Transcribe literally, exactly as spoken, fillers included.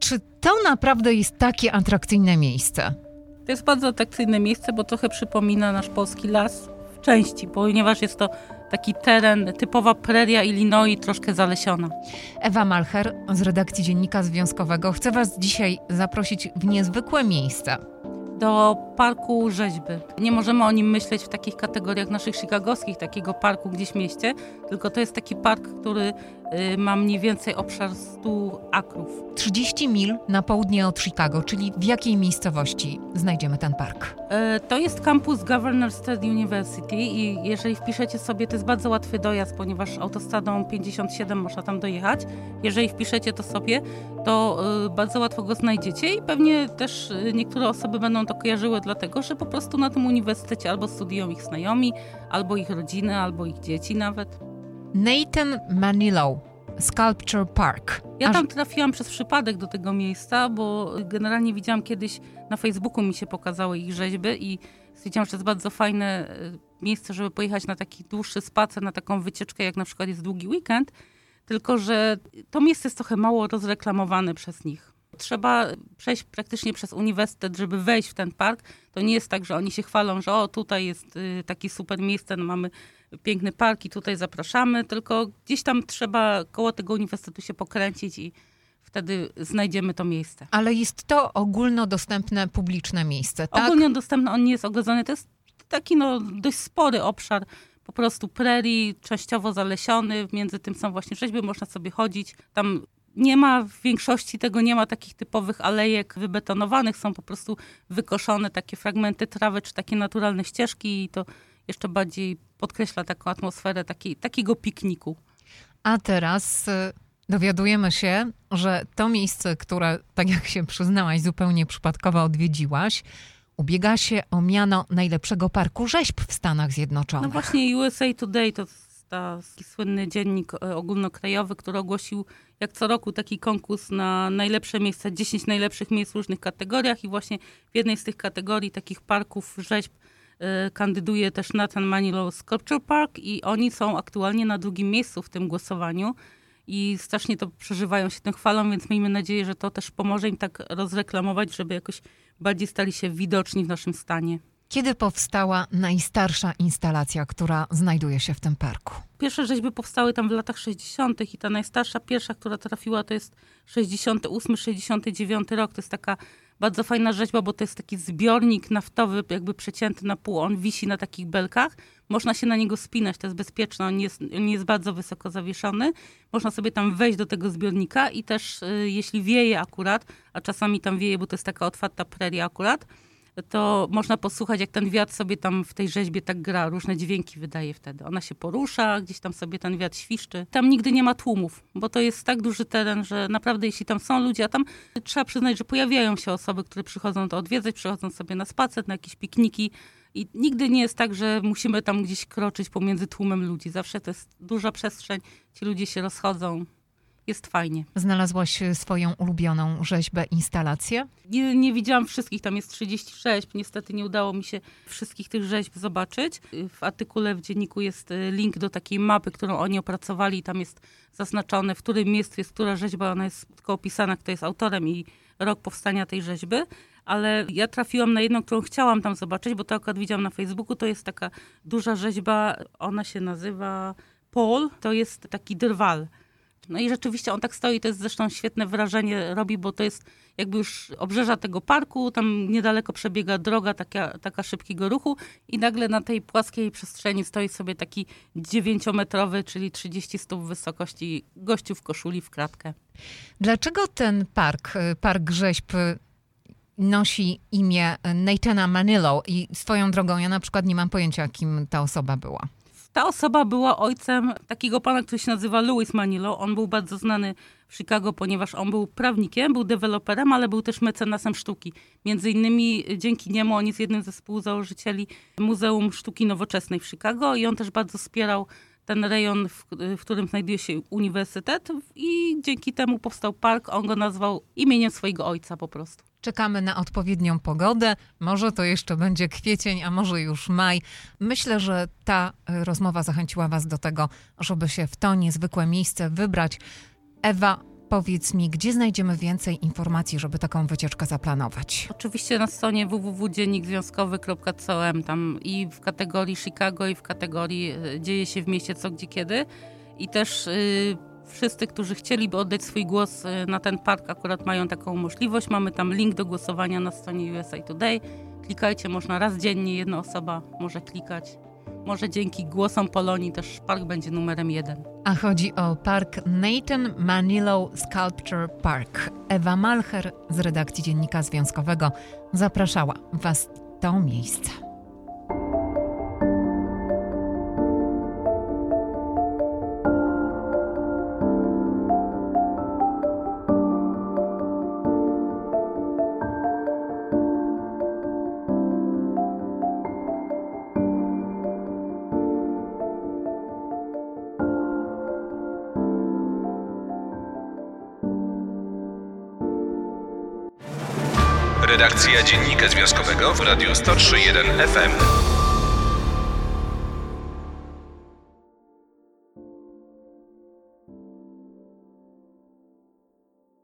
czy to naprawdę jest takie atrakcyjne miejsce? To jest bardzo atrakcyjne miejsce, bo trochę przypomina nasz polski las w części, ponieważ jest to taki teren, typowa preria Illinois, troszkę zalesiona. Ewa Malcher z redakcji Dziennika Związkowego chce Was dzisiaj zaprosić w niezwykłe miejsce. Do Parku Rzeźby. Nie możemy o nim myśleć w takich kategoriach naszych chicagowskich, takiego parku gdzieś w mieście, tylko to jest taki park, który y, ma mniej więcej obszar stu akrów. trzydzieści mil na południe od Chicago, czyli w jakiej miejscowości znajdziemy ten park? Y, to jest kampus Governor State University i jeżeli wpiszecie sobie, to jest bardzo łatwy dojazd, ponieważ autostradą pięćdziesiąt siedem można tam dojechać. Jeżeli wpiszecie to sobie, to y, bardzo łatwo go znajdziecie i pewnie też y, niektóre osoby będą to kojarzyły dlatego, że po prostu na tym uniwersytecie albo studiują ich znajomi, albo ich rodziny, albo ich dzieci nawet. Nathan Manilow Sculpture Park. Ja tam trafiłam przez przypadek do tego miejsca, bo generalnie widziałam kiedyś na Facebooku mi się pokazały ich rzeźby i stwierdziłam, że to jest bardzo fajne miejsce, żeby pojechać na taki dłuższy spacer, na taką wycieczkę, jak na przykład jest długi weekend, tylko że to miejsce jest trochę mało rozreklamowane przez nich. Trzeba przejść praktycznie przez uniwersytet, żeby wejść w ten park. To nie jest tak, że oni się chwalą, że o, tutaj jest y, taki super miejsce, no mamy piękny park i tutaj zapraszamy, tylko gdzieś tam trzeba koło tego uniwersytetu się pokręcić i wtedy znajdziemy to miejsce. Ale jest to ogólnodostępne, publiczne miejsce, tak? Ogólnodostępne, on nie jest ogrodzony. To jest taki no, dość spory obszar, po prostu prerii, częściowo zalesiony. Między tym są właśnie rzeźby, można sobie chodzić. Tam nie ma w większości tego, nie ma takich typowych alejek wybetonowanych, są po prostu wykoszone takie fragmenty trawy czy takie naturalne ścieżki i to jeszcze bardziej podkreśla taką atmosferę taki, takiego pikniku. A teraz y, dowiadujemy się, że to miejsce, które, tak jak się przyznałaś, zupełnie przypadkowo odwiedziłaś, ubiega się o miano najlepszego parku rzeźb w Stanach Zjednoczonych. No właśnie U S A Today to taki słynny dziennik ogólnokrajowy, który ogłosił jak co roku taki konkurs na najlepsze miejsca, dziesięć najlepszych miejsc w różnych kategoriach i właśnie w jednej z tych kategorii takich parków rzeźb y, kandyduje też Nathan Manilow Sculpture Park i oni są aktualnie na drugim miejscu w tym głosowaniu i strasznie to przeżywają się tym chwalą, więc miejmy nadzieję, że to też pomoże im tak rozreklamować, żeby jakoś bardziej stali się widoczni w naszym stanie. Kiedy powstała najstarsza instalacja, która znajduje się w tym parku? Pierwsze rzeźby powstały tam w latach sześćdziesiątych i ta najstarsza, pierwsza, która trafiła, to jest sześćdziesiąty ósmy sześćdziesiąty dziewiąty rok. To jest taka bardzo fajna rzeźba, bo to jest taki zbiornik naftowy, jakby przecięty na pół. On wisi na takich belkach. Można się na niego spinać, to jest bezpieczne. On jest, on jest bardzo wysoko zawieszony. Można sobie tam wejść do tego zbiornika i też y, jeśli wieje akurat, a czasami tam wieje, bo to jest taka otwarta preria akurat, to można posłuchać, jak ten wiatr sobie tam w tej rzeźbie tak gra, różne dźwięki wydaje wtedy. Ona się porusza, gdzieś tam sobie ten wiatr świszczy. Tam nigdy nie ma tłumów, bo to jest tak duży teren, że naprawdę jeśli tam są ludzie, a tam trzeba przyznać, że pojawiają się osoby, które przychodzą to odwiedzać, przychodzą sobie na spacer, na jakieś pikniki i nigdy nie jest tak, że musimy tam gdzieś kroczyć pomiędzy tłumem ludzi. Zawsze to jest duża przestrzeń, ci ludzie się rozchodzą. Jest fajnie. Znalazłaś swoją ulubioną rzeźbę, instalację? Nie, nie widziałam wszystkich, tam jest trzydzieści sześć. Niestety nie udało mi się wszystkich tych rzeźb zobaczyć. W artykule w dzienniku jest link do takiej mapy, którą oni opracowali. Tam jest zaznaczone, w którym miejscu jest która rzeźba. Ona jest tylko opisana, kto jest autorem i rok powstania tej rzeźby. Ale ja trafiłam na jedną, którą chciałam tam zobaczyć, bo to akurat widziałam na Facebooku. To jest taka duża rzeźba, ona się nazywa Paul. To jest taki drwal. No i rzeczywiście on tak stoi, to jest zresztą świetne wrażenie robi, bo to jest jakby już obrzeża tego parku, tam niedaleko przebiega droga taka, taka szybkiego ruchu i nagle na tej płaskiej przestrzeni stoi sobie taki dziewięciometrowy, czyli trzydzieści stóp wysokości gościu w koszuli w kratkę. Dlaczego ten park, Park Rzeźb nosi imię Nathana Manilow i swoją drogą ja na przykład nie mam pojęcia, kim ta osoba była? Ta osoba była ojcem takiego pana, który się nazywa Louis Manilow. On był bardzo znany w Chicago, ponieważ on był prawnikiem, był deweloperem, ale był też mecenasem sztuki. Między innymi dzięki niemu on jest jednym ze współzałożycieli Muzeum Sztuki Nowoczesnej w Chicago i on też bardzo wspierał ten rejon, w, w którym znajduje się uniwersytet i dzięki temu powstał park. On go nazwał imieniem swojego ojca po prostu. Czekamy na odpowiednią pogodę. Może to jeszcze będzie kwiecień, a może już maj. Myślę, że ta rozmowa zachęciła was do tego, żeby się w to niezwykłe miejsce wybrać. Ewa, powiedz mi, gdzie znajdziemy więcej informacji, żeby taką wycieczkę zaplanować? Oczywiście na stronie w w w kropka dziennik związkowy kropka com, tam i w kategorii Chicago, i w kategorii dzieje się w mieście co, gdzie, kiedy. I też y, wszyscy, którzy chcieliby oddać swój głos y, na ten park, akurat mają taką możliwość. Mamy tam link do głosowania na stronie U S A Today. Klikajcie, można raz dziennie, jedna osoba może klikać. Może dzięki głosom Polonii też park będzie numerem jeden. A chodzi o park Nathan Manilow Sculpture Park. Ewa Malcher z redakcji Dziennika Związkowego zapraszała Was w to miejsce. Redakcja Dziennika Związkowego w Radiu sto trzy jeden F M.